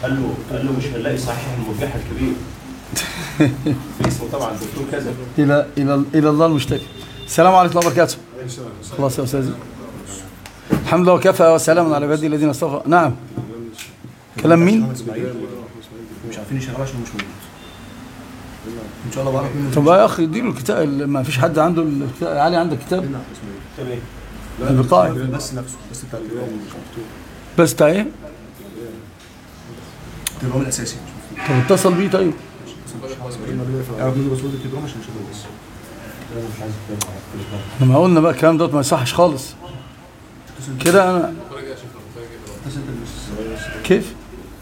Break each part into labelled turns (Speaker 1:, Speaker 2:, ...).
Speaker 1: قال له مش هنلاقي صحيح المرجح الكبير. اسمه طبعا دكتور كذا.
Speaker 2: الى الله المشتكي. السلام عليكم ورحمه الله وبركاته. خلاص يا استاذ. الحمد لله وكفى وسلام على عبادي الذين اصطفى. نعم. كلام مين؟
Speaker 3: مش عارفين يشغلوا عشان مش موجود. ان شاء الله بعرف منه.
Speaker 2: طب يا اخي اديله الكتاب. ما فيش حد عنده الكتاب. علي عندك كتاب؟
Speaker 1: كتاب ايه؟
Speaker 2: البقاعي.
Speaker 3: بس نفسه بس بتاع اليوم مش مفتوح.
Speaker 2: بس بتاع ايه؟
Speaker 3: اليوم الاساسي مش مفتوح.
Speaker 2: طب اتصل بيه طيب.
Speaker 3: اعرف منه باسورد التليجرام عشان نشغله بس.
Speaker 2: لما قلنا بقى الكلام دوت ما يصحش خالص كده. انا كيف؟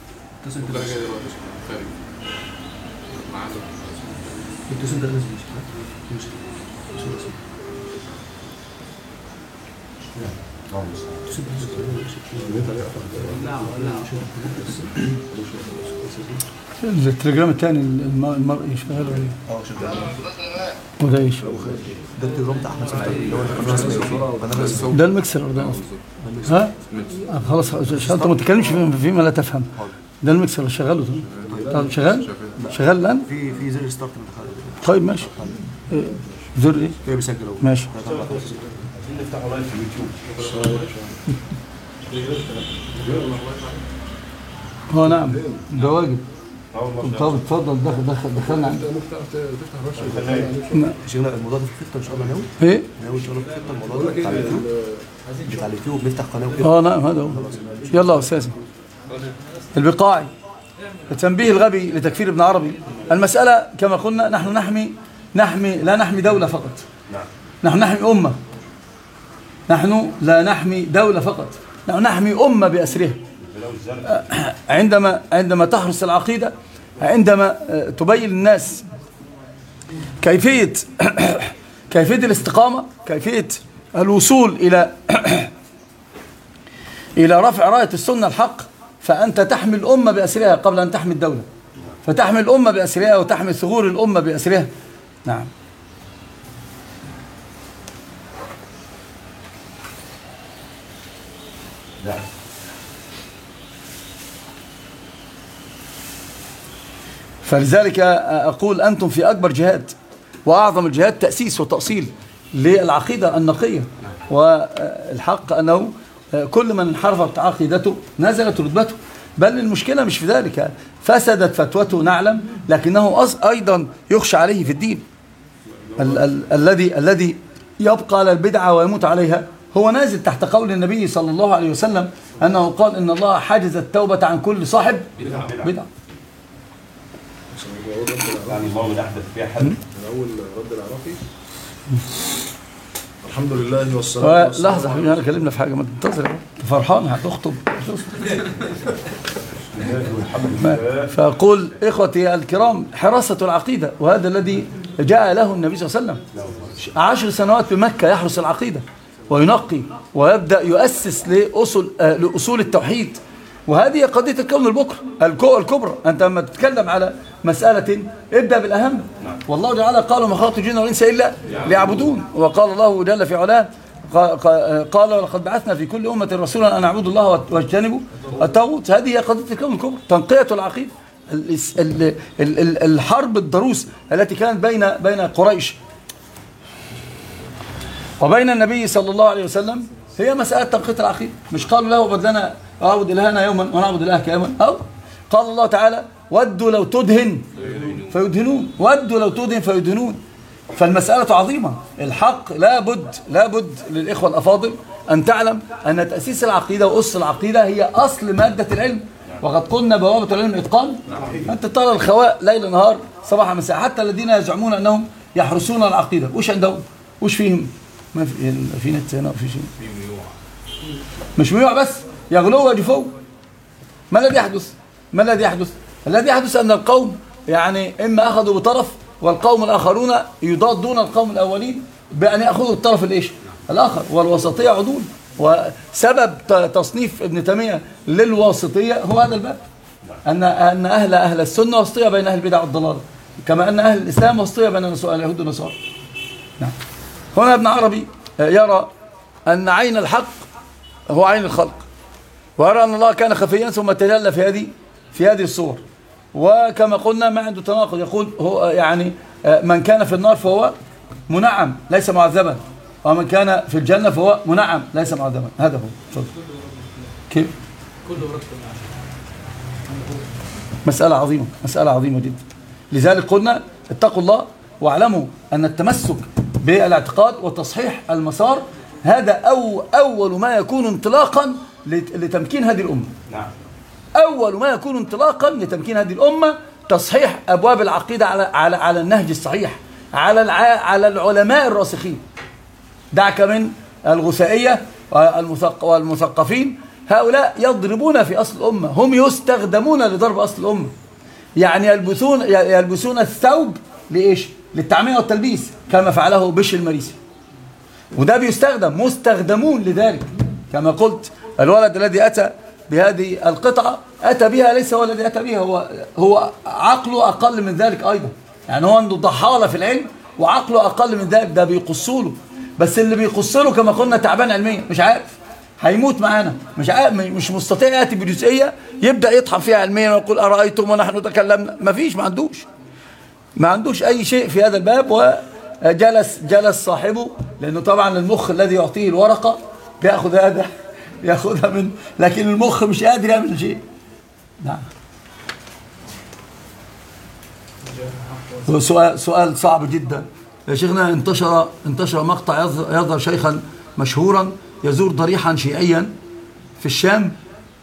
Speaker 2: التليجرام الثاني المرئي شغال ولا ايه؟
Speaker 3: شغال.
Speaker 2: وده ايش؟
Speaker 3: ده التليجرام بتاع احمد سمير اللي هو الرسمي.
Speaker 2: ده المكسر ده اصلا. ها؟ خلاص انت ما تتكلمش فيما لا تفهم. ده المكسر اللي شغاله. طب شغال؟ شغال الان؟
Speaker 3: في زر ستارت.
Speaker 2: طيب ماشي. زر ايه؟
Speaker 3: كده بيسجل اهو.
Speaker 2: ماشي.
Speaker 1: نفتحه لايف في اليوتيوب.
Speaker 2: نعم ده واجب. طب اتفضل دخلنا عندك.
Speaker 3: شيخنا الموضوع ده في الخطه ان شاء الله ناوي؟
Speaker 2: ايه؟
Speaker 3: ناوي ان شاء الله في الخطه الموضوع ده بتاع اليوتيوب بنفتح قناه وكده.
Speaker 2: نعم هذا هو. يلا يا استاذ. البقاعي. التنبيه الغبي لتكفير ابن عربي. المسألة كما قلنا نحن لا نحمي دولة فقط. نحن نحمي أمة. نحن لا نحمي دولة فقط. نحن نحمي أمة بأسرها. عندما تحرس العقيدة، عندما تبين للناس كيفية الاستقامة، كيفية الوصول إلى رفع راية السنة الحق، فأنت تحمي الأمة بأسرها قبل أن تحمي الدولة. فتحمي الأمة بأسرها وتحمي ثغور الأمة بأسرها. نعم. فلذلك أقول أنتم في أكبر جهاد وأعظم الجهاد تأسيس وتأصيل للعقيدة النقية. والحق أنه كل من انحرفت عقيدته نزلت رتبته. بل المشكلة مش في ذلك، فسدت فتوته نعلم، لكنه أيضا يخشى عليه في الدين. الذي يبقى على البدعة ويموت عليها هو نازل تحت قول النبي صلى الله عليه وسلم أنه قال إن الله حجز التوبة عن كل صاحب بدعة.
Speaker 1: يعني الله من أحدث فيها حد.
Speaker 4: من أول رد العراقي. الحمد لله والصلاة والسلام.
Speaker 2: لحظة حبيبي، أنا كلمنا في حاجة، ما تنتظر. فرحان هتخطب. فأقول إخوتي الكرام حراسة العقيدة، وهذا الذي جاء له النبي صلى الله عليه وسلم. 10 سنوات بمكة يحرس العقيدة وينقي ويبدأ يؤسس لأصول التوحيد. وهذه قضية الكون الكبرى. أنت لما تتكلم على مسألة ابدأ بالأهم. والله تعالى قال ما خلقت الجن والإنس إلا ليعبدون. وقال الله جل في علاه قال ولقد بعثنا في كل أمة رسولا أن اعبدوا الله واجتنبوا الطاغوت. هذه هي قضية الكون الكبرى، تنقية العقيدة. الحرب الضروس التي كانت بين قريش وبين النبي صلى الله عليه وسلم هي مسألة تنقية العقيدة. مش قالوا له بدلنا أعبد إلهنا يوما ونعبد إلهك يوما. قال الله تعالى ودوا لو تدهن فيدهنون، ودوا لو تدهن فيدهنون. فالمسألة عظيمة. الحق لابد للإخوة الأفاضل أن تعلم أن تأسيس العقيدة وأس العقيدة هي أصل مادة العلم. وقد قلنا بوابة العلم إتقان. أنت ترى الخواء ليل نهار صباح مساء، حتى الذين يزعمون أنهم يحرسون العقيدة وش عندهم؟ وش فيهم؟ ما في نت هنا في شيء. مش ميوع بس، يغلو ويجفو. ما الذي يحدث؟ الذي يحدث أن القوم يعني إما أخذوا بطرف، والقوم الآخرون يضادون القوم الأولين بأن يأخذوا الطرف الآخر. والوسطية عدول. وسبب تصنيف ابن تيمية للواسطية هو هذا الباب، أن أهل السنة وسطية بين أهل البدع والضلال، كما أن أهل الإسلام وسطية بين اليهود والنصارى. نعم. هنا ابن عربي يرى أن عين الحق هو عين الخلق، ويرى أن الله كان خفيا ثم تجلى في هذه في هذه الصور. وكما قلنا ما عنده تناقض، يقول هو يعني من كان في النار فهو منعم ليس معذبا، ومن كان في الجنة فهو منعم ليس معذبا. هذا هو. تفضل. كيف؟ مسألة عظيمة، مسألة عظيمة جدا. لذلك قلنا اتقوا الله واعلموا أن التمسك بالاعتقاد وتصحيح المسار هذا أول ما يكون انطلاقا لتمكين هذه الأمة.
Speaker 1: نعم.
Speaker 2: أول ما يكون انطلاقا لتمكين هذه الأمة تصحيح أبواب العقيدة على النهج الصحيح، على العلماء الراسخين. دعك من الغثائية والمثقفين، هؤلاء يضربون في أصل الأمة، هم يستخدمون لضرب أصل الأمة. يعني يلبسون الثوب لإيش؟ للتعمية والتلبيس كما فعله بشر المريسي، وده بيستخدم، مستخدمون لذلك. كما قلت الولد الذي أتى بهذه القطعة أتى بها ليس هو الذي أتى بها، هو عقله أقل من ذلك أيضا. يعني هو عنده ضحالة في العلم وعقله أقل من ذلك، ده بيقصوله. بس اللي بيقصله كما قلنا تعبان علميا، مش عارف، هيموت معانا، مش عارف، مش مستطيع يأتي بجزئية يبدأ يطحن فيها علميا ويقول أرأيتم ونحن تكلمنا. ما عندوش أي شيء في هذا الباب. وجلس صاحبه، لأنه طبعا المخ الذي يعطيه الورقة يأخذها من، لكن المخ مش قادر يعمل شيء. نعم. سؤال صعب جدا يا شيخنا. انتشر مقطع يظهر شيخا مشهورا يزور ضريحا شيعيا في الشام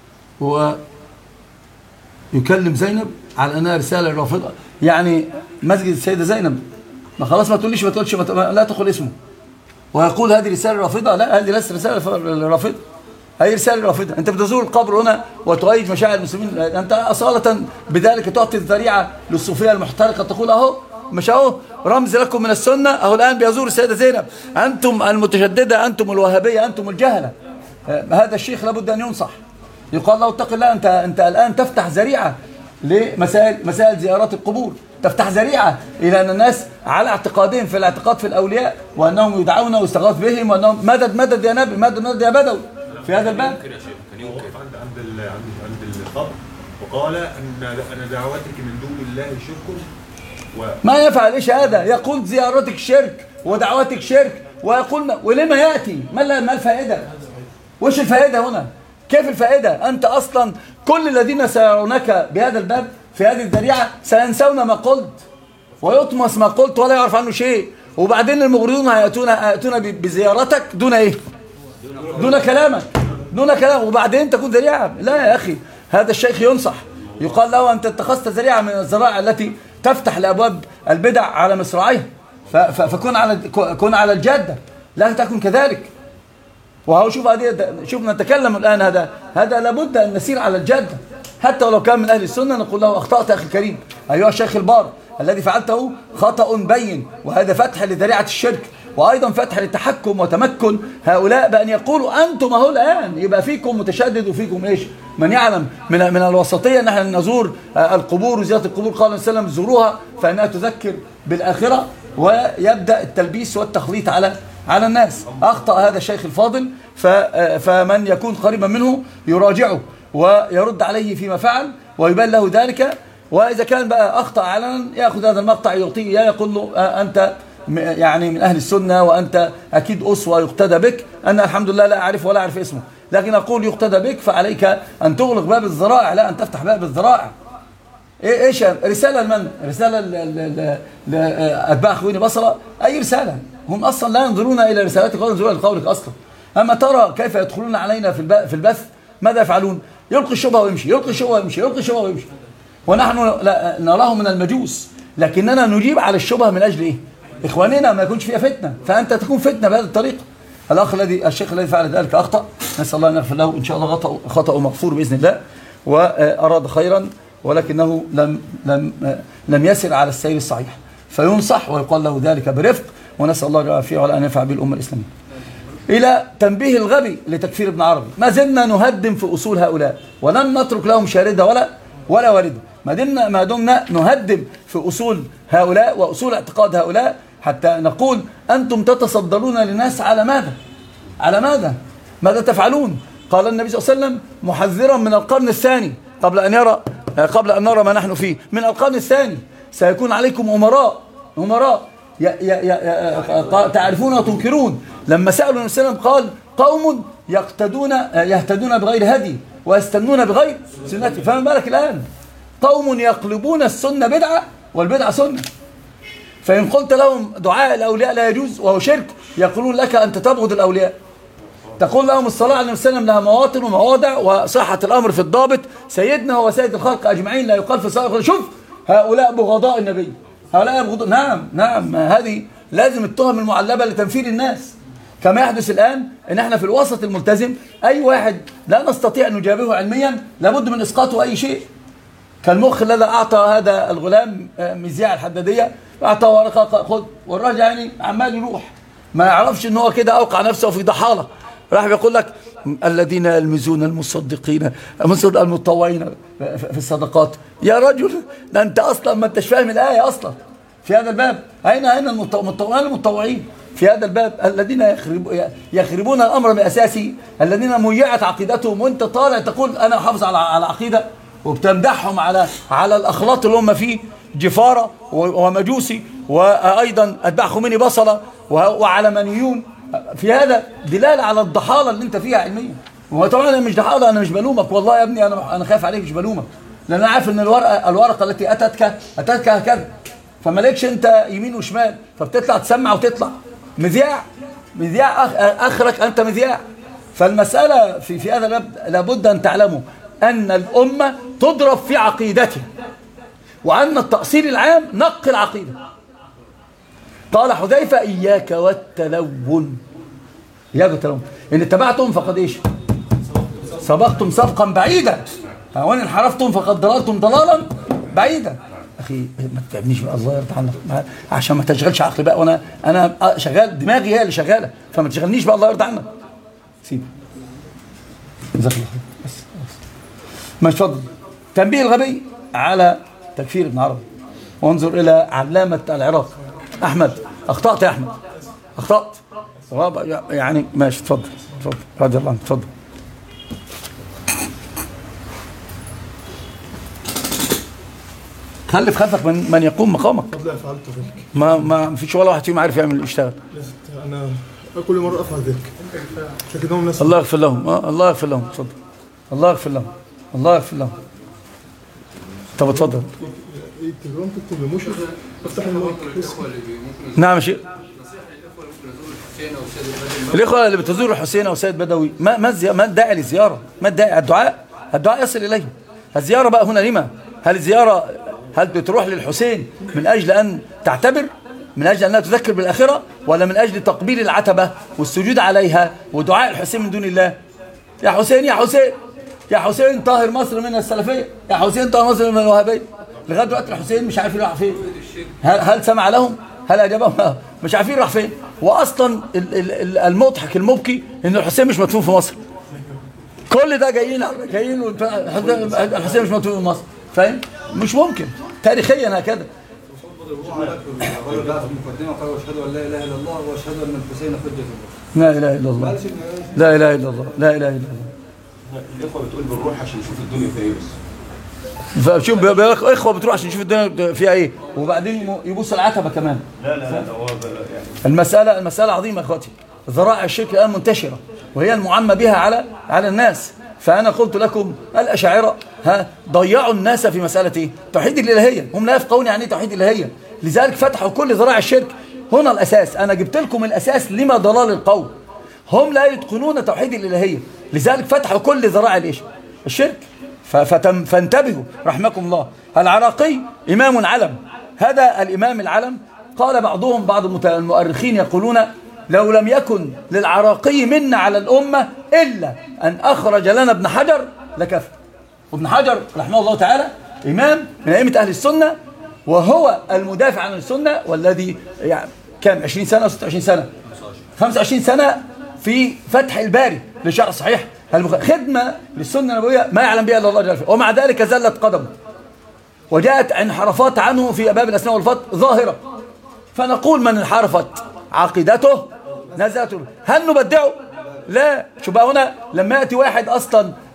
Speaker 2: ويكلم زينب على انها رساله الرافضه، يعني مسجد السيده زينب. ما خلاص ما تقولش لا تقول اسمه، ويقول هذه رساله رافضه. لا، هذه ليست رساله رافضه، هي رساله رافضه. انت بتزور القبر هنا وتؤيد مشاعر المسلمين، انت اصاله بذلك تعطي الذريعه للصوفيه المحترقه، تقول اهو مش اهو رمز لكم من السنه، اهو الان بيزور السيده زينب. انتم المتشدده، انتم الوهابيه، انتم الجهله. هذا الشيخ لابد ان ينصح، يقال له اتق الله، انت الان تفتح ذريعه لمسائل زيارات القبور، تفتح ذريعه الى ان الناس على اعتقادهم في الاعتقاد في الاولياء، وانهم يدعون ويستغاث بهم، وانهم مدد يا نبي، مدد يا بدوي في هذا الباب.
Speaker 4: كان ينكر عند الخبر وقال ان دعوتك من دون الله شرك.
Speaker 2: ما يفعل ايش هذا؟ يقول زيارتك شرك ودعوتك شرك، ويقول ولما ياتي؟ ما الفائده؟ وش الفائده هنا؟ كيف الفائده؟ انت اصلا كل الذين سيرونك بهذا الباب في هذه الذريعه سينسون ما قلت ويطمس ما قلت ولا يعرف عنه شيء، وبعدين المغرضون هياتون بزيارتك دون ايه؟ دون كلامك، وبعدين تكون ذريعه. لا يا اخي، هذا الشيخ ينصح، يقال له انت اتخذت ذريعه من الذرائع التي تفتح لابواب البدع على مصراعيها، فكن على الجاده، لا تكن كذلك. وهو شوف نتكلم الان، هذا لابد ان نسير على الجاده، حتى ولو كان من اهل السنه نقول له اخطات اخي الكريم ايها الشيخ البار، الذي فعلته خطأ بين، وهذا فتح لذريعه الشرك، وايضا فتح للتحكم وتمكن هؤلاء بان يقولوا انتم اهو الان، يبقى فيكم متشدد وفيكم ايش؟ من يعلم من الوسطيه. نحن نزور القبور وزياره القبور، قال النبي صلى الله عليه وسلم زوروها فانها تذكر بالاخره، ويبدا التلبيس والتخليط على الناس. اخطا هذا الشيخ الفاضل، فمن يكون قريبا منه يراجعه ويرد عليه فيما فعل ويبان له ذلك. واذا كان بقى اخطا علنا ياخذ هذا المقطع يعطيه، يقول له انت يعني من أهل السنة وأنت أكيد أسوة يقتدى بك. أنا الحمد لله لا أعرف ولا أعرف اسمه، لكن أقول يقتدى بك، فعليك أن تغلق باب الذرائع لا أن تفتح باب الذرائع. إيش رسالة لمن؟ رسالة لأتباع أخويني بصرة؟ أي رسالة؟ هم أصلا لا ينظرون إلى رسالتك ولا ينظرون إلى قولك أصلا. أما ترى كيف يدخلون علينا في البث؟ ماذا يفعلون؟ يلقي الشبهة ويمشي، يلقي الشبهة ويمشي، يلقي الشبهة ويمشي. ونحن نراه من المجوس، لكننا نجيب على الشبهة من أجل إيه؟ إخواننا ما يكونش فيها فتنة، فأنت تكون فتنة بهذه الطريقة. الشيخ الذي فعل ذلك أخطأ، نسأل الله أن يغفر له، إن شاء الله خطأ مغفور بإذن الله، وأراد خيرا، ولكنه لم يسر على السير الصحيح، فينصح ويقال له ذلك برفق، ونسأل الله العافية ولا أن ينفع به الأمة الإسلامية. إلى تنبيه الغبي لتكفير ابن عربي، ما زلنا نهدم في أصول هؤلاء ولن نترك لهم شاردة ولا واردة، ما دمنا نهدم في أصول هؤلاء وأصول اعتقاد هؤلاء، حتى نقول أنتم تتصدرون للناس على ماذا؟ على ماذا؟ ماذا تفعلون؟ قال النبي صلى الله عليه وسلم محذرا من القرن الثاني قبل أن يرى قبل أن نرى ما نحن فيه. من القرن الثاني سيكون عليكم أمراء تعرفون وتنكرون. لما سألوا النبي صلى الله عليه وسلم قال قوم يهتدون بغير هدي ويستنون بغير سنتي، فما بالك الآن قوم يقلبون السنة بدعة والبدعة سنة. فإن قلت لهم دعاء الأولياء لا يجوز وهو شرك، يقولون لك أنت تبغض الأولياء. تقول لهم الصلاة على النبي صلى الله عليه وسلم لها مواطن ومواضع وصحة الأمر في الضابط، سيدنا هو سيد الخلق أجمعين لا يقال في صلاة. شوف هؤلاء بغضاء النبي، هؤلاء بغضاء. نعم هذه لازم التهم المعلبة لتنفير الناس، كما يحدث الآن إن احنا في الوسط الملتزم أي واحد لا نستطيع أن نجابهه علميا لابد من إسقاطه أي شيء. كالمخ الذي أعطى هذا الغلام مذياع الحدادية، أعطاه ورقة خذ، والراجل يعني عمال يروح ما يعرفش ان هو كده اوقع نفسه في ضحاله. راح بيقول لك الذين يلمزون المصدقين المتطوعين في الصدقات. يا رجل ده انت اصلا ما انتش فاهم الايه اصلا في هذا الباب. اين المتطوعين في هذا الباب؟ الذين يخربون الامر باساسه، الذين ميعت عقيدتهم، وانت طالع تقول انا حافظ على عقيده، وبتمدحهم على الاخلاط اللي هم فيه، جفاره ومجوسي وايضا اتباع خميني بصله وعلمانيون. في هذا دلاله على الضحاله اللي انت فيها علميا. وطبعا انا مش ضحاله، انا مش بلومك والله يا ابني، انا خايف عليك مش بلومك، لان انا عارف ان الورقه التي اتتك هكذا، فما لكش انت يمين وشمال، فبتطلع تسمع وتطلع مذياع اخرك انت مذياع. فالمساله في هذا الباب لابد ان تعلموا ان الامه تضرب في عقيدتها، وأن التأصيل العام نقل العقيدة. قال حذيفة إياك والتلون، إن اتبعتم فقد إيش؟ سبقتم سبقا بعيدا، وإن انحرفتم فقد ضللتم ضلالا بعيدا. أخي ما تتعبنيش بقى الله يرضى عنك، عشان ما تشغلش عقلي بقى، وأنا شغال، دماغي هي اللي شغالة، فما تشغلنيش بقى الله يرضى عنك. سيب جزاك الله خير. بس ما تفضل. تنبيه الغبي على تكفير ابن عربي، وانظر إلى علامة العراق أحمد. أخطأت يا أحمد، أخطأت يعني. ماشي تفضل رضي الله عنك، تفضل. خلف خلفك من يقوم مقامك.
Speaker 5: قبل فعلت ذلك
Speaker 2: ما فيش ولا واحد فيهم عارف يعمل يشتغل.
Speaker 5: أنا كل مرة أفعل ذلك عشان كده الناس.
Speaker 2: الله يغفر لهم، الله يغفر لهم، تفضل. الله يغفر لهم، الله يغفر لهم. طب اتفضل.
Speaker 5: التليجرام تكتب لمشرف افتح المايك.
Speaker 2: نعم يا شيخ. الإخوة اللي بتزوروا الحسين أو سيد بدوي ما الداعي للزيارة؟ ما الداعي؟ الدعاء يصل إليه. الزيارة بقى هنا لما؟ هل بتروح للحسين من أجل أن تعتبر، من أجل أنها تذكر بالآخرة، ولا من أجل تقبيل العتبة والسجود عليها ودعاء الحسين من دون الله؟ يا حسين يا حسين يا حسين طاهر مصر من السلفية، يا حسين طاهر مصر من الوهابية. لغاية دلوقتي الحسين مش عارفين راح فين. هل سمع لهم؟ هل أجابهم؟ مش عارفين راح فين. وأصلا المضحك المبكي إن الحسين مش مدفون في مصر. كل ده جايين الحسين مش مدفون في مصر، فاهم؟ مش ممكن تاريخيا هكذا.
Speaker 6: المقدمة قال واشهد ان لا اله الا الله واشهد ان الحسين حجة الله.
Speaker 2: لا اله الا الله، لا اله الا الله، لا اله الا الله.
Speaker 1: الإخوة بتقول بنروح عشان نشوف الدنيا فيها ايه بس.
Speaker 2: فشوف اخوه بتروح عشان نشوف الدنيا فيها ايه، وبعدين يبص العتبه كمان.
Speaker 1: لا هو يعني
Speaker 2: المساله عظيمه يا اخواتي. ذرائع الشرك الان منتشره، وهي المعمى بها على الناس. فانا قلت لكم الاشاعره ضيعوا الناس في مساله ايه؟ توحيد الالهيه. هم لا يفقهون يعني ايه توحيد الالهيه، لذلك فتحوا كل ذرائع الشرك. هنا الاساس، انا جبت لكم الاساس لما ضلال القوم. هم لا يتقنون توحيد الالهيه، لذلك فتحوا كل ذرائع الايش؟ الشرك. فانتبهوا رحمكم الله. العراقي إمام علم، هذا الإمام العلم قال بعض المؤرخين يقولون لو لم يكن للعراقي منا على الأمة إلا أن أخرج لنا ابن حجر لكفى. وابن حجر رحمه الله تعالى إمام من أئمة أهل السنة، وهو المدافع عن السنة، والذي يعني كان 20 سنة أو 26 سنة 25 سنة في فتح الباري لشرح صحيح خدمة للسنة النبوية ما يعلم بها إلا الله جل وعلا، ومع ذلك زلت قدمه، وجاءت انحرافات عنه في باب الأسماء والصفات ظاهرة. فنقول من انحرفت عقيدته نزلت. هل نبدعه؟ لا. شو بقى هنا لما يأتي واحد أصلا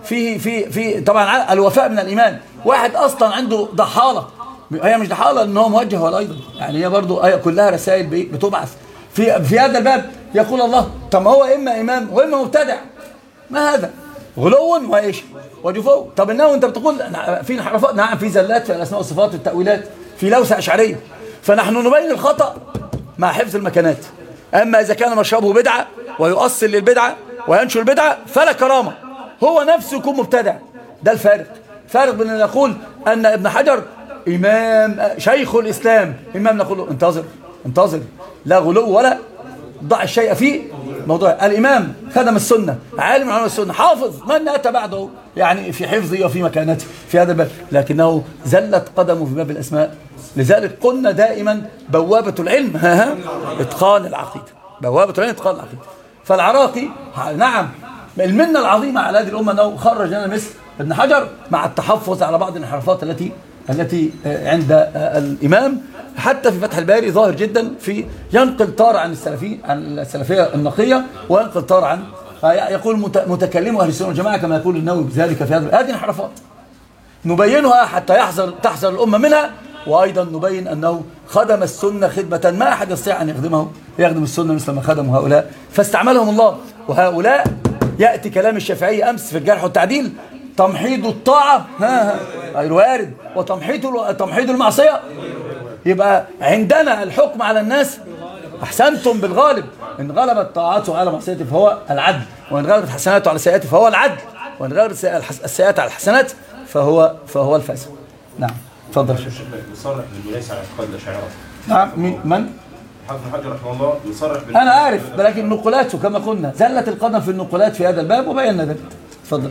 Speaker 2: في طبعا الوفاء من الإيمان. واحد أصلا عنده ضحالة، هي مش ضحالة إن هو موجه ولا أيضا، يعني هي برضو هي كلها رسائل بتبعث في هذا الباب. يقول الله طب هو إما إمام وإما مبتدع، ما هذا غلو وإيش وجفو. طب إنه أنت بتقول في انحرافات، نعم في زلات في الأسماء والصفات والتأويلات، في لوسة أشعرية، فنحن نبين الخطأ مع حفظ المكانات. أما إذا كان مشربه بدعة ويؤصل للبدعة وينشر البدعة فلا كرامة، هو نفسه يكون مبتدع. ده الفارق، فارق بين أن نقول أن ابن حجر إمام شيخ الإسلام إمام، نقول له انتظر لا غلو ولا ضع الشيء في موضوع. الإمام خدم السنة، عالم من علماء السنة، حافظ من أتى بعده يعني في حفظه وفي مكانته في هذا الباب، لكنه زلت قدمه في باب الأسماء. لذلك قلنا دائما بوابة العلم إتقان العقيدة، بوابة العلم إتقان العقيدة. فالعراقي نعم المنة العظيمة على هذه الأمة أنه خرج لنا مثل ابن حجر، مع التحفظ على بعض الانحرافات التي عند الإمام. حتى في فتح الباري ظاهر جدا في ينقل طار عن السلفية النقية، وينقل طار عن يقول متكلم أهل السنة والجماعة كما يقول النووي بذلك في هذه انحرافات نبينها حتى تحذر الأمة منها. وأيضا نبين أنه خدم السنة خدمة ما أحد يستطيع أن يخدم السنة مثل ما خدموا هؤلاء، فاستعملهم الله. وهؤلاء يأتي كلام الشافعي أمس في الجرح والتعديل تمحيض الطاعة غير وارد، وتمحيض المعصية. يبقى عندنا الحكم على الناس أحسنتم بالغالب، إن غلبت طاعته على معصيته فهو العدل، وإن غلبت حسناته على سيئاته فهو العدل، وإن غلبت السيئات على الحسنات فهو الفاسد. نعم تفضل.
Speaker 1: يصرح بالمناس على اعتقاد الأشاعرة.
Speaker 2: نعم من؟
Speaker 1: حافظ حجر رحمه الله يصرح
Speaker 2: أنا عارف، ولكن نقلاته كما قلنا زلت القدم في النقلات في هذا الباب وبينا ذلك. تفضل.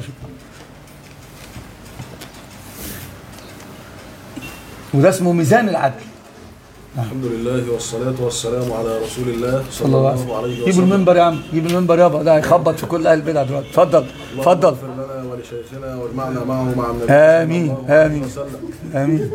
Speaker 2: وده اسمه ميزان العدل.
Speaker 5: الحمد لله والصلاة والسلام على رسول الله صلى الله عليه وسلم.
Speaker 2: جيب المنبر يا عم، جيب المنبر يابا، ده هيخبط في كل اهل البدع دلوقتي. اتفضل اتفضل.
Speaker 5: اغفر لنا ولشيخنا واجمعنا معه مع النبي.
Speaker 2: امين امين امين.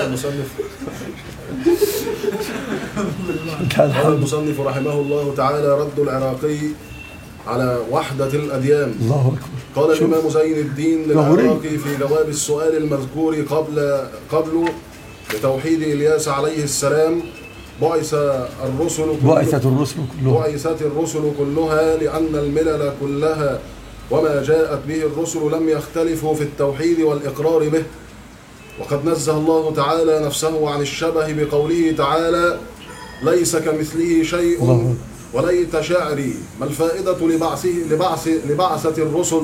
Speaker 5: قال المصنف رحمه الله تعالى: رد العراقي على وحدة الأديان.
Speaker 2: الله أكبر.
Speaker 5: قال الإمام زين الدين للعراقي في جواب السؤال المذكور قبله بتوحيد إلياس عليه السلام: بعثت الرسل كلها لأن الملل كلها وما جاءت به الرسل لم يختلفوا في التوحيد والإقرار به، وقد نزه الله تعالى نفسه عن الشبه بقوله تعالى: ليس كمثله شيء وليت شعري. ما الفائدة لبعثة الرسل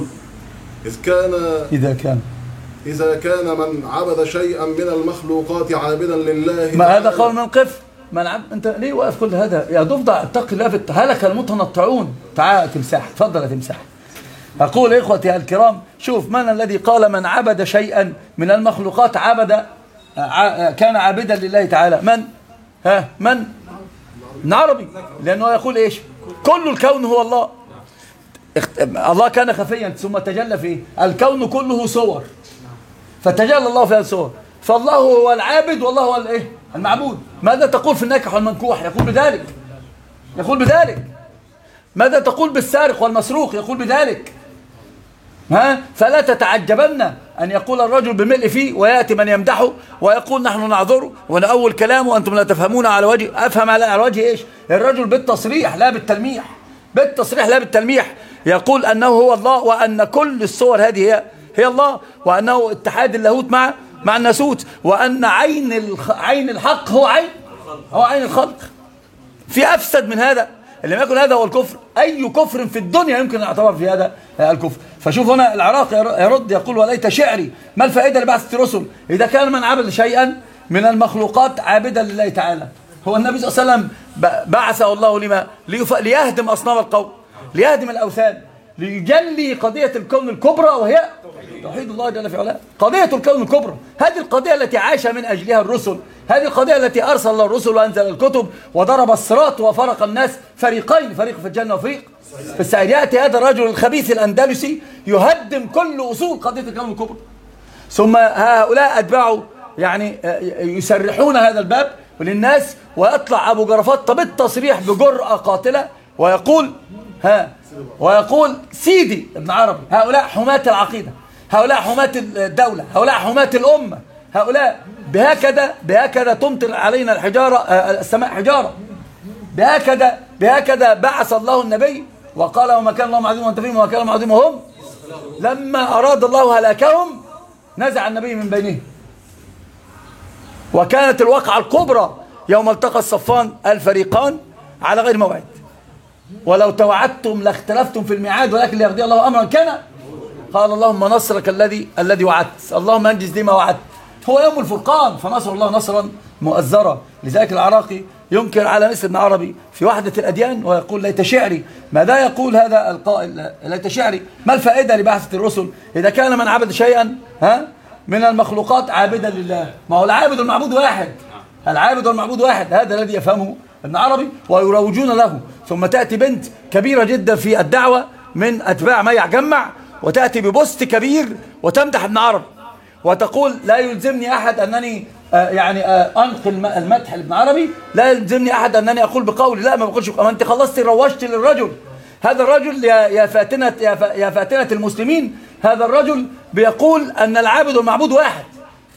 Speaker 5: إذا كان من عبد شيئا من المخلوقات عابدا لله.
Speaker 2: ما هذا قول من قف من أنت ليه واقف كل هذا يا ضفدع؟ اتق الله، هلك المتنطعون. تعال تمساح، تفضل يا تمساح. أقول يا إخوتي الكرام، شوف من الذي قال من عبد شيئا من المخلوقات كان عابدا لله تعالى؟ من عربي، لأنه يقول إيش؟ كل الكون هو الله. الله كان خفيا ثم تجلى فيه، الكون كله صور فتجلى الله في الصور، فالله هو العابد والله هو الايه؟ المعبود. ماذا تقول في الناكح والمنكوح؟ يقول بذلك. ماذا تقول بالسارق والمسروق؟ يقول بذلك. فلا تتعجبن أن يقول الرجل بملء فيه ويأتي من يمدحه ويقول نحن نعذره ونأول كلامه وأنتم لا تفهمون على وجه. أفهم على وجه إيش؟ الرجل بالتصريح لا بالتلميح، يقول أنه هو الله، وأن كل الصور هذه هي الله، وأنه اتحاد اللاهوت مع الناسوت، وأن عين الحق هو عين الخلق. في أفسد من هذا؟ اللي ما يكون هذا هو الكفر. أي كفر في الدنيا يمكن أن يعتبر في هذا الكفر. فشوف هنا العراقي يرد يقول: وليت شعري، ما الفائدة لبعثة الرسل إذا كان من عبد شيئا من المخلوقات عابدا لله تعالى؟ هو النبي صلى الله عليه وسلم بعثه الله لما؟ ليهدم أصنام القوم، ليهدم الأوثان، ليجلي قضية الكون الكبرى وهي توحيد الله جل في علاه. قضية الكون الكبرى، هذه القضية التي عاش من أجلها الرسل، هذه القضية التي أرسل الله الرسل وأنزل الكتب وضرب الصراط وفرق الناس فريقين، فريق في الجنة وفريق في السعير. يأتي هذا الرجل الخبيث الأندلسي يهدم كل أصول قضية الكون الكبرى، ثم هؤلاء أتباعه يعني يسرحون هذا الباب للناس، ويطلع أبو جرفات بالتصريح بجرأة قاتلة ويقول ويقول سيدي ابن عربي هؤلاء حماة العقيدة، هؤلاء حماة الدولة، هؤلاء حماة الأمة، هؤلاء بهكذا تمطر علينا الحجارة، السماء حجارة، بهكذا بعث الله النبي وقال وما كان الله معذبهم وانت فيهم وما كان الله معذبهم، لما أراد الله هلاكهم نزع النبي من بينهم. وكانت الوقعة الكبرى يوم التقى الصفان الفريقان على غير موعد، ولو توعدتم لاختلفتم في الميعاد ولكن ليقضي الله أمرا كان، قال اللهم نصرك الذي وعدت، اللهم انجز لي ما وعدت. هو يوم الفرقان، فنصر الله نصرا مؤزرا. لذلك العراقي ينكر على مثل ابن عربي في وحدة الأديان ويقول ليت شعري. ماذا يقول هذا القائل ليت شعري؟ ما الفائدة لبعثة الرسل إذا كان من عبد شيئا من المخلوقات عابدا لله؟ ما هو العابد والمعبود واحد، العابد والمعبود واحد، هذا الذي يفهمه ابن عربي ويروجون له. ثم تأتي بنت كبيرة جدا في الدعوة من أتباع ميع جمع وتأتي ببوست كبير وتمدح ابن عربي وتقول لا يلزمني أحد أنني أنقل المدح لابن عربي، لا يلزمني أحد أنني أقول بقولي، لا ما بقولش، ما أنت خلصت روجت للرجل. هذا الرجل يا فاتنة المسلمين، هذا الرجل بيقول أن العابد والمعبود واحد،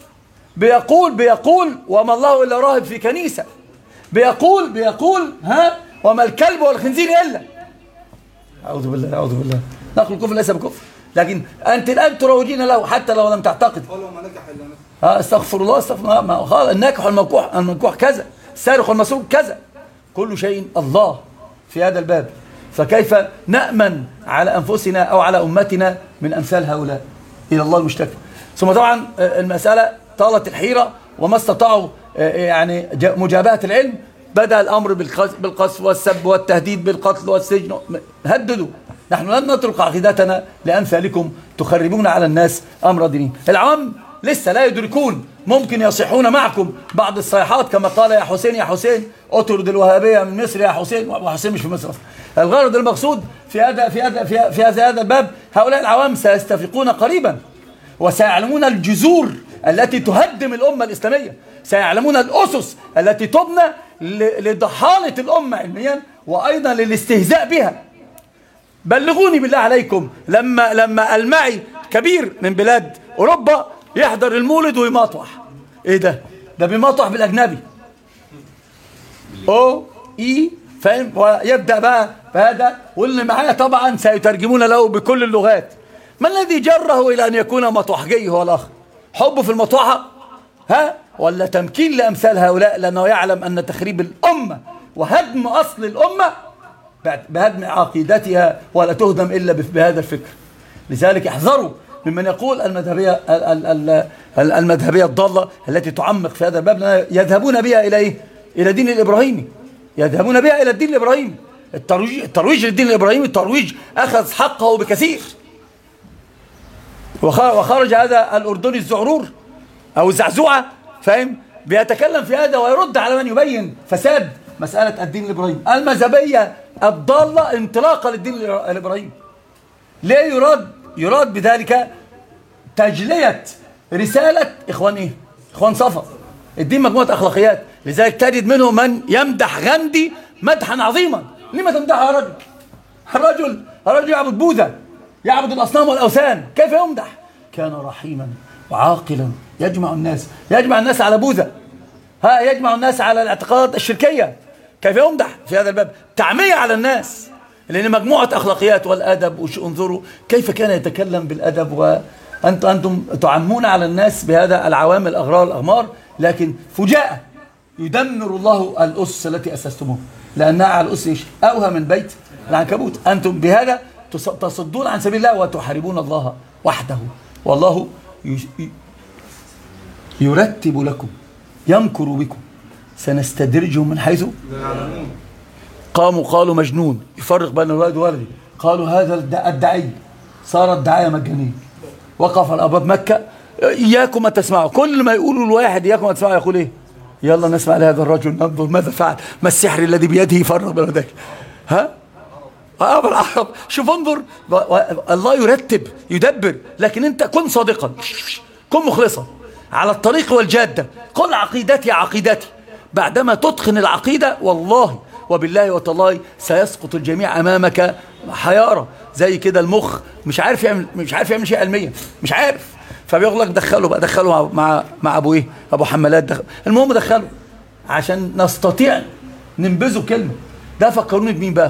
Speaker 2: بيقول وما الله إلا راهب في كنيسة، بيقول وما الكلب والخنزير إلا. أعوذ بالله أعوذ بالله، نقل الكفر ليس بكفر، لكن أنت الآن تروجين له حتى لو لم تعتقد. استغفر الله استغفر الله، قال الناكح والمنكوح كذا، السارق والمسروق كذا، كل شيء الله في هذا الباب. فكيف نأمن على أنفسنا أو على أمتنا من أمثال هؤلاء؟ إلى الله المشتكى. ثم طبعا المسألة طالت الحيرة وما استطاعوا يعني مجابهة العلم، بدأ الأمر بالقذف والسب والتهديد بالقتل والسجن، هددوا. نحن لن نترك عقيدتنا لأمثالكم تخربون على الناس أمر دينهم. العوام لسه لا يدركون، ممكن يصيحون معكم بعض الصيحات كما قال يا حسين يا حسين اطرد الوهابية من مصر يا حسين، وحسين مش في مصر. الغرض المقصود في هذا الباب، هؤلاء العوام سيستفيقون قريبا وسيعلمون الجذور التي تهدم الأمة الإسلامية، سيعلمون الأسس التي تبنى لضحالة الأمة علميا وأيضا للاستهزاء بها. بلغوني بالله عليكم لما المعي كبير من بلاد أوروبا يحضر المولد ويماطح، إيه ده بيماطح بالأجنبي فاهم، ويبدأ بقى بهذا، واللي معاه طبعا سيترجمون له بكل اللغات. ما الذي جره إلى أن يكون مطوحجي هو الآخر؟ حبه في المطوحة ولا تمكين لأمثال هؤلاء، لأنه يعلم أن تخريب الأمة وهدم أصل الأمة بهدم عقيدتها ولا تهدم إلا بهذا الفكر. لذلك احذروا ممن يقول المذهبية الضالة التي تعمق في هذا الباب، يذهبون بها إلى إيه؟ إلى دين الإبراهيمي، يذهبون بها إلى الدين الإبراهيمي. الترويج للدين الإبراهيمي الترويج أخذ حقه بكثير. وخرج هذا الأردني الزعرور أو الزعزوعة فاهم بيتكلم في هذا ويرد على من يبين فساد مسألة الدين الإبراهيمي. المذهبية الضالة انطلاقة للدين الإبراهيمي. ليه يراد بذلك تجلية رسالة إخوان صفا الدين، مجموعة أخلاقيات. لذلك تجد منهم من يمدح غاندي مدحا عظيما. لما تمدحها يا رجل؟ الرجل يعبد بوذا، يعبد الأصنام والأوثان، كيف يمدح؟ كان رحيما وعاقلا، يجمع الناس على بوذا، يجمع الناس على الاعتقادات الشركية. كيف يمدح في هذا الباب؟ تعمية على الناس، لأن مجموعة أخلاقيات والأدب. انظروا كيف كان يتكلم بالأدب، وأنتم تعمون على الناس بهذا العوامل الأغرار الأغمار. لكن فجاء يدمر الله الأسس التي أسستموها، لأنها على الأسس أوهى من بيت العنكبوت. أنتم بهذا تصدون عن سبيل الله وتحاربون الله وحده، والله يرتب لكم، يمكر بكم، سنستدرجهم من حيث قالوا مجنون، يفرق بين الولد وولده. قالوا هذا الداعي، صارت دعاية مجانية. وقف على أبواب مكة، إياكم أن تسمعوا، كل ما يقولوا الواحد إياكم أن تسمعوا يقول إيه؟ يلا نسمع لهذا الرجل ننظر ماذا فعل، ما السحر الذي بيده يفرق بين ذلك. العرب شوف انظر، الله يرتب يدبر. لكن أنت كن صادقا، كن مخلصا على الطريق والجادة، قل عقيدتي. بعدما تتقن العقيدة والله وبالله وتالله سيسقط الجميع أمامك حياره زي كده، المخ مش عارف يعمل شيء علميا، مش عارف. فبيقول لك دخله مع ابو ايه، ابو حمالات المهم دخله عشان نستطيع ننبذه كلمه. ده فكروني بمين بقى؟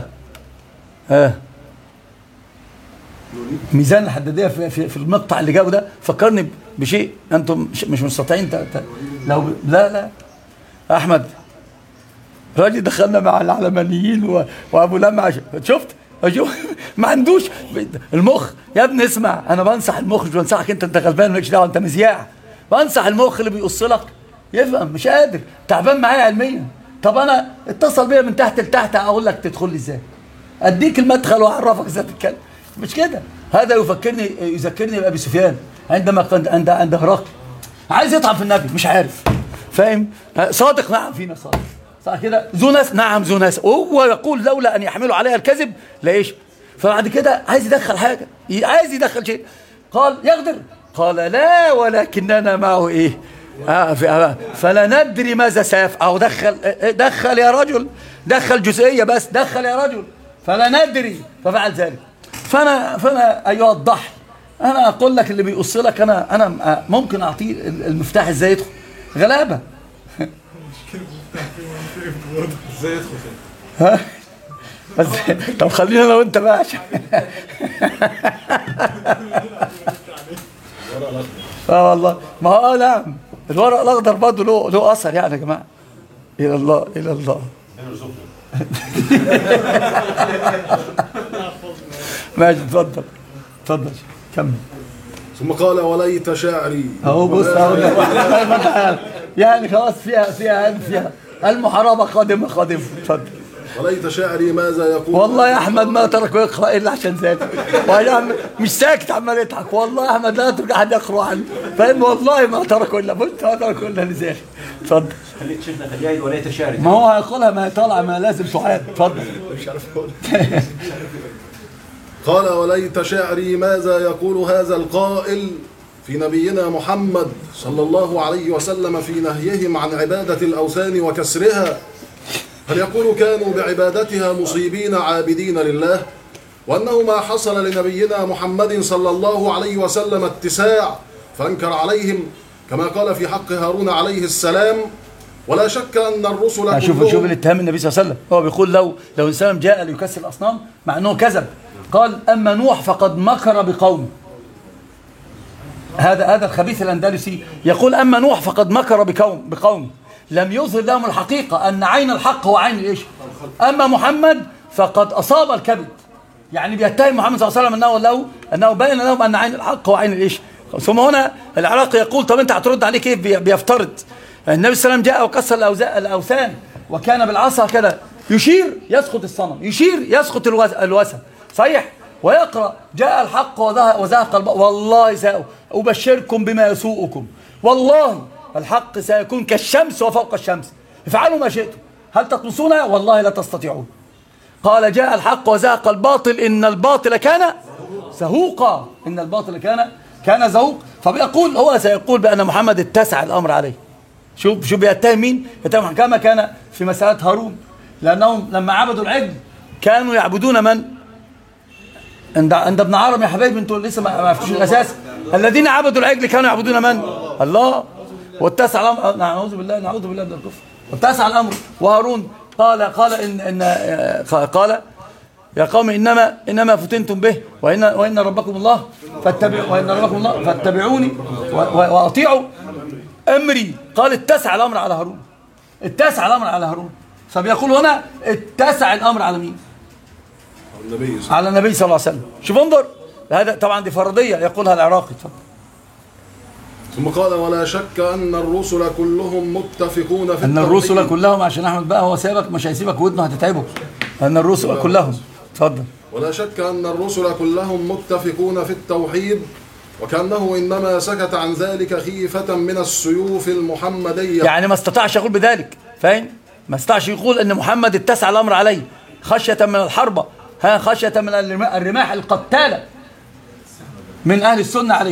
Speaker 2: ميزان الحداديه في المقطع اللي جابه ده فكرني بشيء انتم مش مستطيعين لو لا احمد راجل دخلنا مع العلمانيين وابو لمع، شفت ما عندوش المخ يا ابني. اسمع، انا بنصح المخ، مش بنصحك انت غلبان مالكش دعوه، انت مذياع. بنصح المخ اللي بيقص لك يفهم، مش قادر، تعبان معايا علميا. طب انا اتصل بيا من تحت لتحت اقول لك تدخل لي ازاي، اديك المدخل واعرفك ازاي تتكلم، مش كده. هذا يذكرني بابي سفيان عندما كان عند هرقل عايز يطعن في النبي، مش عارف، فاهم؟ صادق، نعم فينا صادق، صح كده، ذو ناس، نعم ذو ناس، وهو يقول لولا ان يحملوا عليها الكذب لايش. فبعد كده عايز يدخل حاجه، عايز يدخل شيء، قال يغدر، قال لا ولكننا معه ايه، فلا ندري ماذا سيفعل. او دخل يا رجل، دخل جزئيه بس، دخل يا رجل، فلا ندري، ففعل ذلك. فانا ايها الضحي، انا اقول لك اللي بيقص لك انا ممكن اعطيه المفتاح ازاي يدخل، غلابه.
Speaker 4: ازاي يدخل؟
Speaker 2: ها طب خلينا لو انت بقى عشان والله ما هو نعم، الورق الاخضر برضه له اثر يعني يا جماعه. الى الله الى الله. ماشي، اتفضل كمل.
Speaker 5: ثم قال وليت شعري.
Speaker 2: اهو بص يعني خلاص فيها المحاربه قادمه. اتفضل.
Speaker 5: وليت شعري ماذا يقول.
Speaker 2: والله يا احمد ما تركه يقرا الا عشان ذلك، مش ساكت عمال يضحك. والله يا احمد لا ترك احد يقرا عنه، فاهم؟ والله ما تركه الا لذلك. اتفضل.
Speaker 1: خليك شيخنا خليها وليت شعري.
Speaker 2: ما هو هيقولها، ما هي طالعه، ما لازم تعاد. اتفضل.
Speaker 5: مش عارف اقول. قال وليت شعري ماذا يقول هذا القائل في نبينا محمد صلى الله عليه وسلم في نهيهم عن عبادة الأوثان وكسرها. هل يقول كانوا بعبادتها مصيبين عابدين لله، وأنه ما حصل لنبينا محمد صلى الله عليه وسلم اتساع فأنكر عليهم كما قال في حق هارون عليه السلام. ولا شك أن الرسل كلهم.
Speaker 2: شوف الاتهام النبي صلى الله عليه وسلم، هو بيقول لو إنسان جاء ليكسر الأصنام مع أنه كذب، قال أما نوح فقد مكر بقوم. هذا الخبيث الأندلسي يقول أما نوح فقد مكر بقوم لم يظهر لهم الحقيقة أن عين الحق هو عين الإيش. أما محمد فقد أصاب الكبد، يعني بيتهم محمد صلى الله عليه وسلم أنه بين لهم أن عين الحق هو عين الإيش. ثم هنا العراقي يقول طب أنت هترد عليه كيف؟ بيفترض النبي صلى الله عليه وسلم جاء وكسر الأوثان وكان بالعصا كده يشير يسقط الصنم، يشير يسقط الوثن، صحيح؟ ويقرأ جاء الحق وزهق الباطل والله سأبشركم بما يسوءكم، والله الحق سيكون كالشمس وفوق الشمس، افعلوا ما شئتم، هل تطمسونها؟ والله لا تستطيعون. قال جاء الحق وزهق الباطل إن الباطل كان زهوقا، إن الباطل كان زهوق. فبيقول هو سيقول بأن محمد اتسع الأمر عليه. شوف بيتهم مين؟ يتهم كما كان في مسألة هارون، لأنهم لما عبدوا العجل كانوا يعبدون من؟ عند ابن عربي يا حبايبي، انتوا لسه ما عرفتوش الأساس. الذين عبدوا العجل كانوا يعبدون من؟ الله. واتسع الأمر، نعوذ بالله من الكفر، واتسع الأمر. وهارون قال يا قوم إنما فتنتم به وإن ربكم الله فاتبعوني وأطيعوا أمري. قال اتسع الأمر على هارون، فبيقول هنا اتسع الأمر على مين؟ على النبي صلى الله عليه وسلم. شوف انظر، هذا طبعا دي فرضية يقولها العراقي.
Speaker 5: ثم قال ولا شك أن الرسل كلهم متفقون في
Speaker 2: أن الرسل كلهم، عشان أحمد بقى هو سابك مش هيسيبك ودنه هتتعبه. أن الرسل كلهم، اتفضل.
Speaker 5: ولا شك أن الرسل كلهم متفقون في التوحيد، وكأنه إنما سكت عن ذلك خيفة من السيوف المحمدية،
Speaker 2: يعني ما استطاعش يقول بذلك، فاهم؟ ما استطاعش يقول أن محمد اتسع الأمر عليه خشية من الحربة، خشية من الرماح القتالة من أهل السنة عليه.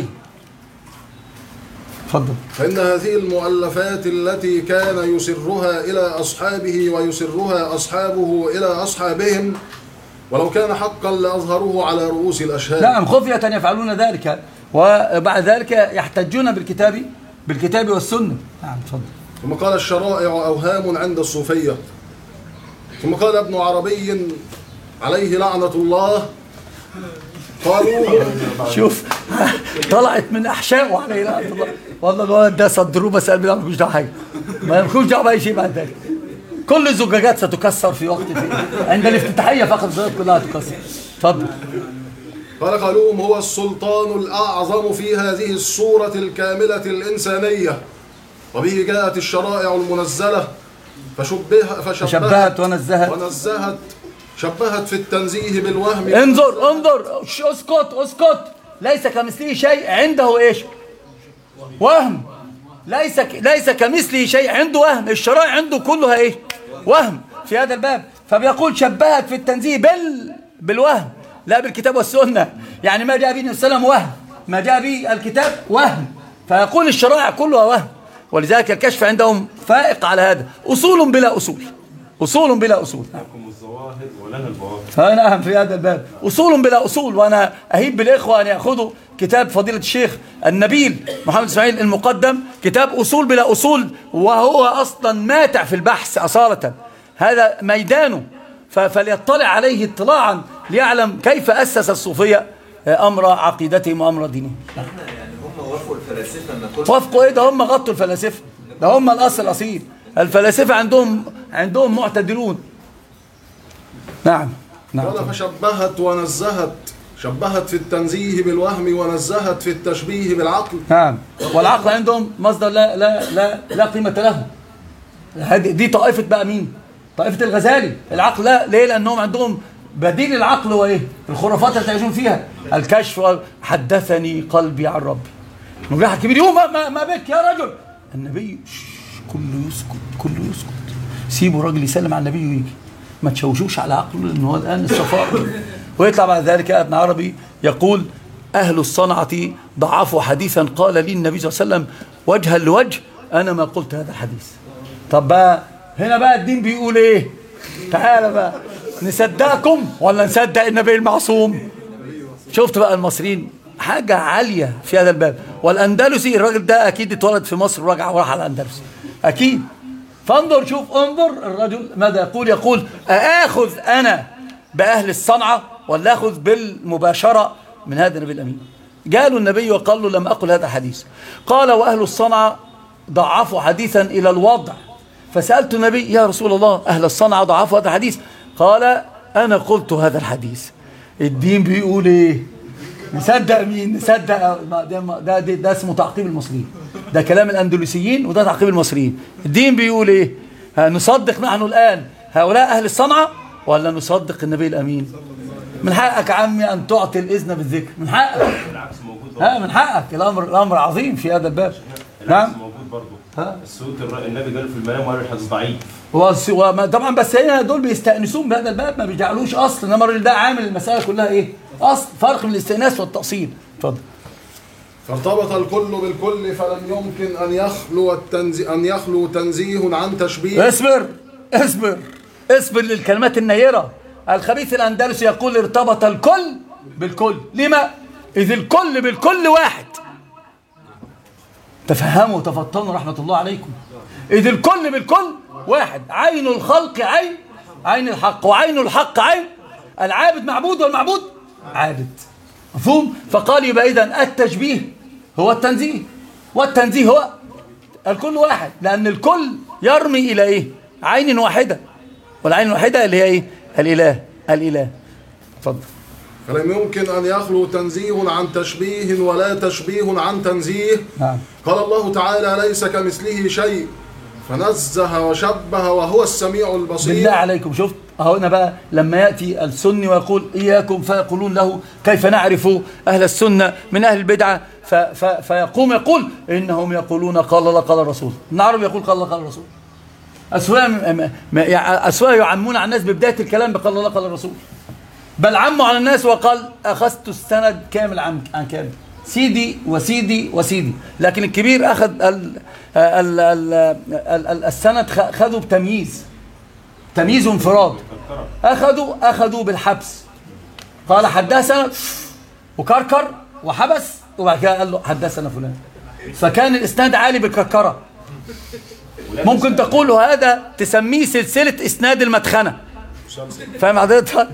Speaker 2: فضل.
Speaker 5: فإن هذه المؤلفات التي كان يسرها إلى أصحابه ويسرها أصحابه إلى أصحابهم ولو كان حقا لأظهروه على رؤوس الأشهاد.
Speaker 2: نعم، خفية يفعلون ذلك، وبعد ذلك يحتجون بالكتاب والسنة. نعم تفضل.
Speaker 5: ثم قال الشرائع أوهام عند الصوفية. ثم قال ابن عربي عليه لعنة الله، قالوا
Speaker 2: شوف طلعت من أحشائه عليه لعنة الله. والله الولد ده صدروه بس قال ما لكوش دعوة حاجة، ما لكوش دعوة بأي شيء بعد ذلك. كل الزجاجات ستكسر في وقت عند الافتتاحية فقط، الزجاجات كلها تكسر. تفضل.
Speaker 5: قال قالوهم هو السلطان الأعظم في هذه الصورة الكاملة الإنسانية، وبه جاءت الشرائع المنزلة
Speaker 2: فشبهت ونزهت
Speaker 5: شبهت في التنزيه بالوهم.
Speaker 2: انظر اسكت. ليس كمثله شيء، عنده ايش؟ وهم. ليس كمثله شيء، عنده وهم. الشرائع عنده كلها ايش؟ وهم في هذا الباب. فبيقول شبهت في التنزيه بالوهم، لا بالكتاب والسنة. يعني ما جاء به النبي صلى الله عليه وسلم وهم، ما جاء به الكتاب وهم. فيقول الشرائع كلها وهم، ولذلك الكشف عندهم فائق على هذا. أصول بلا أصول.
Speaker 1: لكم الظواهر ولنا البواطن.
Speaker 2: فأنا أهم في هذا الباب، أصول بلا أصول. وأنا أهيب بالإخوة أن يأخذوا كتاب فضيلة الشيخ النبيل محمد إسماعيل المقدم، كتاب أصول بلا أصول، وهو أصلا ماتع في البحث أصالة، هذا ميدانه. فليطلع عليه اطلاعا ليعلم كيف أسس الصوفية أمر عقيدتهم وأمر دينهم.
Speaker 7: يعني هم وافقوا الفلاسفة؟
Speaker 2: وافقوا إيه؟ ده هم غطوا الفلاسفة، ده هم الأصل الأصيل. الفلاسفة عندهم معتدلون. نعم.
Speaker 5: قال فشبهت ونزهت، شبهت في التنزيه بالوهم ونزهت في التشبيه بالعقل.
Speaker 2: نعم، والعقل عندهم مصدر لا قيمة له. دي طائفة بقى مين؟ طائفة الغزالي. العقل لا، ليه؟ لأنهم عندهم بديل العقل هو ايه؟ الخرافات اللي تعيشون فيها، الكشف. حدثني قلبي عن ربي. نجاح الكبير يوم ما بك يا رجل. النبي كله يسكت. سيبوا راجل يسلم على النبي ويجي، ما تشوشوش على عقله، لأنه هو الآن الصفاء. ويطلع بعد ذلك ابن عربي يقول أهل الصنعة ضعفوا حديثا قال لي النبي صلى الله عليه وسلم وجها لوجه أنا ما قلت هذا الحديث. طب بقى هنا بقى الدين بيقول إيه؟ تعالى بقى نصدقكم ولا نصدق النبي المعصوم؟ شفت بقى المصريين حاجة عالية في هذا الباب. والأندلسي الراجل ده أكيد اتولد في مصر وراح على الأندلس أكيد. فانظر انظر الرجل ماذا يقول أأخذ أنا بأهل الصنعة ولا أخذ بالمباشرة من هذا النبي الأمين؟ قالوا النبي وقال له لم أقل هذا الحديث. قال وأهل الصنعة ضعفوا حديثا إلى الوضع. فسألت النبي يا رسول الله أهل الصنعة ضعفوا هذا الحديث؟ قال أنا قلت هذا الحديث. الدين بيقول إيه؟ نصدق مين؟ نصدق ده اسمه تعقيب المصريين، ده كلام الأندلسيين وده تعقيب المصريين. الدين بيقول إيه؟ نصدق نحن الآن هؤلاء أهل الصنعة ولا نصدق النبي الأمين؟ من حقك عمي أن تعطي الإذن بالذكر، من حقك.
Speaker 1: العكس موجود.
Speaker 2: من حقك. الأمر عظيم في هذا الباب.
Speaker 1: العكس موجود برضه. الصوت النبي قال في المنام وقال الحديث ضعيف.
Speaker 2: طبعا بس هنا دول بيستأنسون بهذا الباب، ما بيجعلوش أصل. إنما الراجل ده عامل المسألة كلها إيه؟ أصل، فرق من الاستئناس والتأصيل. اتفضل.
Speaker 5: فارتبط الكل بالكل فلم يمكن أن يخلو تنزيه عن تشبيه.
Speaker 2: اصبر للكلمات النيرة. الخبيث الأندلسي يقول ارتبط الكل بالكل. لما؟ إذ الكل بالكل واحد. تفهموا وتفطنوا رحمة الله عليكم. إذ الكل بالكل واحد. عين الخلق عين الحق، وعين الحق عين العابد معبود والمعبود عابد. مفهوم؟ فقال يبقى إذن التشبيه هو التنزيه، والتنزيه هو الكل واحد، لأن الكل يرمي إلى إيه؟ عين واحدة، والعين الواحدة اللي هي إيه؟ الإله. اتفضل.
Speaker 5: فلم يمكن أن يخلو تنزيه عن تشبيه ولا تشبيه عن تنزيه.
Speaker 2: نعم.
Speaker 5: قال الله تعالى ليس كمثله شيء فنزه وشبه وهو السميع البصير.
Speaker 2: بالله عليكم شفت اهو هنا بقى لما يأتي السني ويقول إياكم، فيقولون له كيف نعرف أهل السنة من أهل البدعة؟ فيقوم يقول إنهم يقولون قال الله قال الرسول. العرب يقول قال الله قال الرسول. أسواء يعمون على الناس ببداية الكلام بقال الله قال الرسول، بل عموا على الناس وقال أخذت السند كامل عن كامل، سيدي وسيدي وسيدي. لكن الكبير أخذ السند خذوا بتمييز وانفراد. اخذوا بالحبس. قال حدثنا وكركر وحبس، وبعد كده قال له حدثنا فلان. فكان الاسناد عالي بالكركره. ممكن تقول هذا تسميه سلسله اسناد المدخنه. فاهم حضرتك؟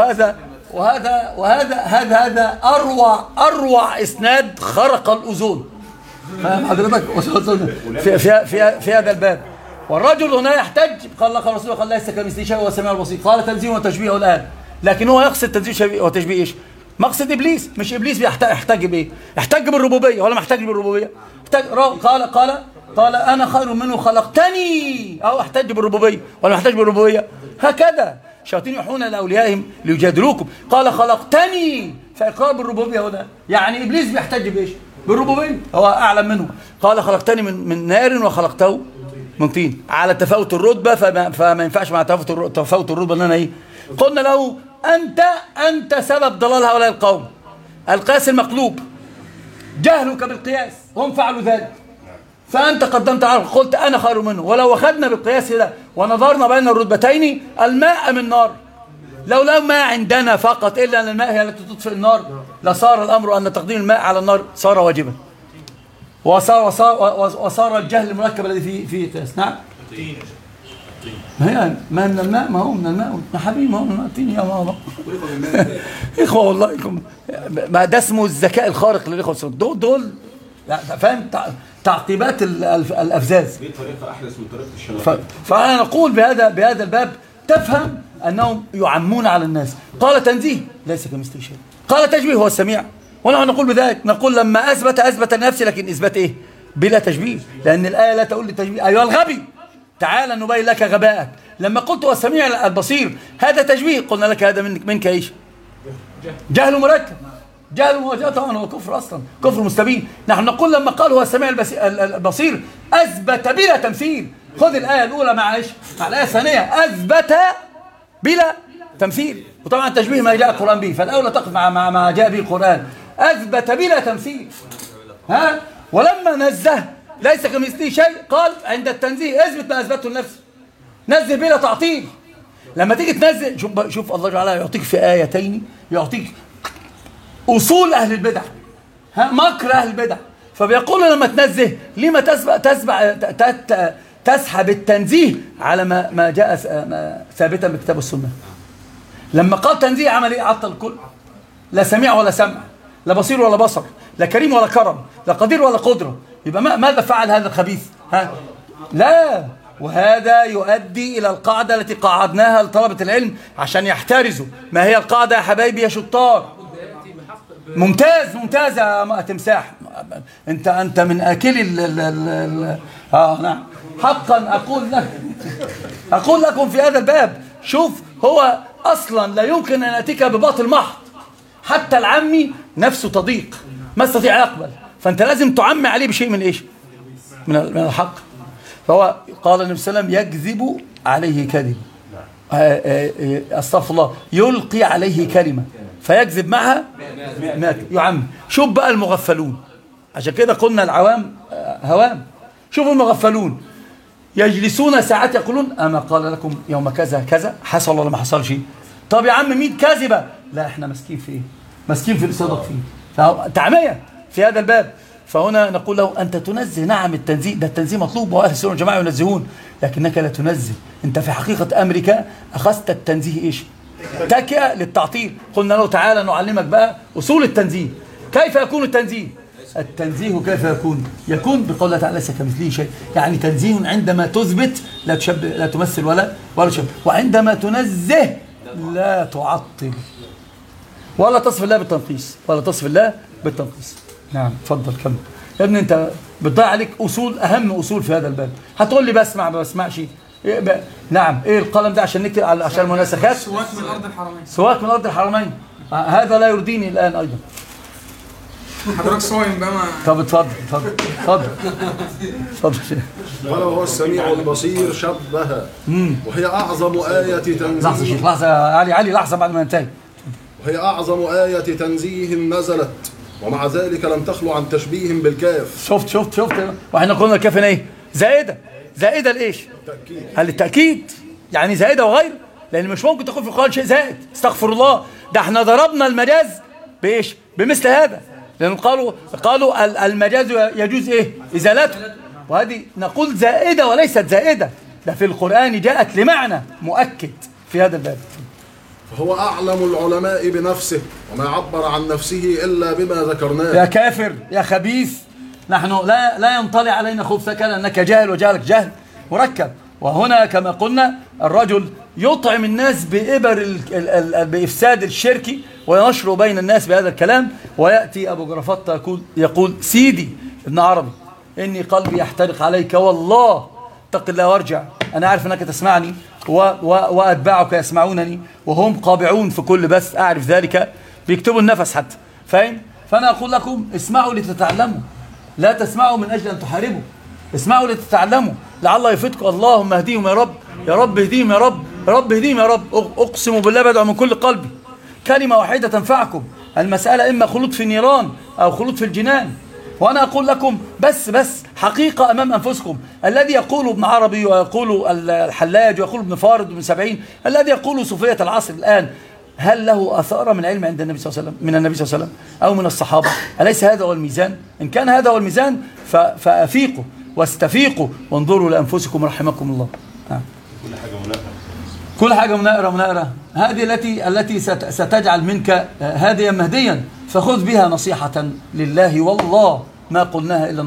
Speaker 2: وهذا اروع اسناد خرق الاذون. فاهم حضرتك؟ في هذا الباب. والرجل هنا يحتج، قال لك الرسول قال ليس كمثله شيء وهو السميع البصير. قال تنزيه وتشبيه الان، لكن هو يقصد تنزيه وتشبيه ايش؟ مقصد ابليس. مش ابليس يحتج بايه؟ يحتج بالربوبيه ولا ما يحتج بالربوبيه؟ قال انا خير منه خلقتني، او احتج بالربوبيه ولا محتاج بالربوبيه؟ هكذا الشياطين يوحون الى اوليائهم ليجادلوكم. قال خلقتني، فاقرار بالربوبيه هنا يعني ابليس بيحتج بايش؟ بالربوبيه، هو اعلم منه. قال خلقتني من نار وخلقته من طين، على تفاوت الرتبه، فما ينفعش مع تفاوت الرتبه ان انا ايه؟ قلنا له انت سبب ضلال هؤلاء القوم. القياس المقلوب، جهلك بالقياس، هم فعلوا ذلك، فأنت قدمت على قلت أنا خير منه. ولو أخذنا بالقياس ده ونظرنا بين الرتبتين، الماء من نار، لو ما عندنا فقط إلا أن الماء هي التي تطفئ النار، لصار الأمر أن تقديم الماء على النار صار واجبا، وصار الجهل المركب الذي فيه قياس. نعم، ما من الماء، ما هو من الماء يا حبيبي، ما هو من الطين يا ماما. إخوة والله ما ده اسمه الذكاء الخارق للإخوة دول فاهم تعقيبات الأفزاز.
Speaker 1: دي طريقة أحدث من طريقة الشياطين.
Speaker 2: فأنا نقول بهذا الباب تفهم أنهم يعمون على الناس. قال تنزيه ليس كمثله شيء، قال تشبيه هو السميع، ونحن نقول بذلك. نقول لما أثبت نفسه، لكن إثبات إيه؟ بلا تشبيه، لأن الآية لا تقول للتشبيه أيها الغبي تعال نبين لك غباءك. لما قلت هو السميع البصير هذا تشبيه، قلنا لك هذا منك إيش؟ جهل مركب. جهل المواجهة طبعا هو كفر أصلا، كفر مستبين. نحن نقول لما قال هو السميع البصير أثبت بلا تمثيل. خذ الآية الأولى مع إيش؟ مع الآية الثانية، أثبت بلا تمثيل. وطبعا التشبيه ما جاء القرآن به، فالأولى تقف مع ما جاء به القرآن. أثبت بلا تمثيل. ولما نزه ليس كمثله شيء، قال عند التنزيه اثبت ما أثبته لنفسه، نزه بلا تعطيل. لما تيجي تنزه، شوف الله تعالى يعطيك في آيتين، يعطيك أصول أهل البدع، مكر أهل البدع. فبيقول لما تنزه لما تسحب التنزيه على ما جاء ثابتا بكتاب السنة. لما قال تنزيه عمل ايه؟ عطل الكل، لا سميع ولا سمع، لا بصير ولا بصر، لا كريم ولا كرم، لا قدير ولا قدرة. يبقى ماذا فعل هذا الخبيث؟ لا. وهذا يؤدي إلى القاعدة التي قاعدناها لطلبة العلم عشان يحترزوا. ما هي القاعدة يا حبايبي يا شطار؟ ممتاز يا تمساح، انت من اكلي نعم. حقا اقول لكم في هذا الباب، شوف هو اصلا لا يمكن ان ياتيك بباطل محض، حتى العمي نفسه تضيق ما يستطيع يقبل، فانت لازم تعمي عليه بشيء من ايش؟ من الحق. فهو قال النبي صلى الله عليه وسلم يكذب عليه كذب، استغفر الله، يلقي عليه كلمه فيكذب معها يعم. شوف بقى المغفلون، عشان كده قلنا العوام هوام. شوفوا المغفلون يجلسون ساعات يقولون أما قال لكم يوم كذا كذا، حصل ولا ما حصلش؟ طب يا عم 100 كاذبة، لا احنا ماسكين في ايه؟ ماسكين في الصدق فيه، تعمية في هذا الباب. فهنا نقول له أنت تنزه، نعم التنزيه ده التنزيه مطلوب، وأهل السنة والجماعة ينزهون، لكنك لا تنزه. أنت في حقيقة أمرك أخذت التنزيه إيش؟ تكئة للتعطيل. قلنا له تعالى نعلمك بقى أصول التنزيه. كيف يكون التنزيه؟ التنزيه كيف يكون؟ يكون بقول الله تعالى ليس كمثله شيء، يعني تنزيه عندما تثبت لا تمثل ولا تشبه، وعندما تنزه لا تعطل ولا تصف الله بالتنقيص. نعم اتفضل كمل يا ابني. انت بتضيع عليك اصول، اهم اصول في هذا الباب. هتقول لي بسمع ما بسمعش. نعم ايه القلم ده عشان نكتب عشان المناسخات؟ سواك من ارض الحرمين. هذا لا يرضيني الان ايضا.
Speaker 8: حضرتك صايم بقى ما.
Speaker 2: طب اتفضل.
Speaker 5: ولو هو السميع البصير شبه، وهي اعظم آية تنزيه.
Speaker 2: لحظة شيخ، لحظة علي لحظة بعد ما انتهي.
Speaker 5: وهي اعظم آية تنزيه نزلت، ومع ذلك لم تخلو عن تشبيه بالكاف.
Speaker 2: شفت واحنا قلنا الكاف ايه؟ زائدة لايش؟ قال للتأكيد، يعني زائدة وغير. لأن مش ممكن تقول في القرآن شيء زائد، استغفر الله. ده احنا ضربنا المجاز بإيش؟ بمثل هذا، لأن قالوا المجاز يجوز إيه؟ إزالته، وهذه نقول زائدة وليست زائدة، ده في القرآن جاءت لمعنى مؤكد في هذا الباب.
Speaker 5: فهو أعلم العلماء بنفسه وما عبر عن نفسه إلا بما ذكرناه.
Speaker 2: يا كافر يا خبيث، نحن لا ينطلي علينا خبثك لأنك جاهل وجهلك جهل مركب. وهنا كما قلنا الرجل يطعم الناس بإفساد الشرك وينشر بين الناس بهذا الكلام، ويأتي أبو جرفطة يقول سيدي ابن عربي إني قلبي يحترق عليك والله اتق الله وارجع، أنا عارف أنك تسمعني وأتباعك يسمعونني وهم قابعون في كل بث، أعرف ذلك، بيكتبوا النفس حتى، فاهم؟ فأنا أقول لكم اسمعوا لتتعلموا، لا تسمعوا من أجل أن تحاربوا، اسمعوا لتتعلموا لعل يفيدكم. اللهم اهديهم يا رب، يا رب اهديهم يا رب، يا رب اهديهم يا رب. أقسم بالله بدعو من كل قلبي، كلمة واحدة تنفعكم. المسألة إما خلود في النيران أو خلود في الجنان. وأنا أقول لكم بس حقيقة أمام أنفسكم، الذي يقول ابن عربي ويقول الحلاج ويقول ابن فارض وابن سبعين، الذي يقول صوفية العصر الآن، هل له أثار من علم عند النبي صلى الله عليه وسلم، من النبي صلى الله عليه وسلم أو من الصحابة؟ أليس هذا هو الميزان؟ إن كان هذا هو الميزان فأفيقوا واستفيقوا وانظروا لأنفسكم رحمكم الله. كل حاجة منائرة. هذه التي ستجعل منك هاديا مهديا، فخذ بها نصيحة لله، والله ما قلناها إلا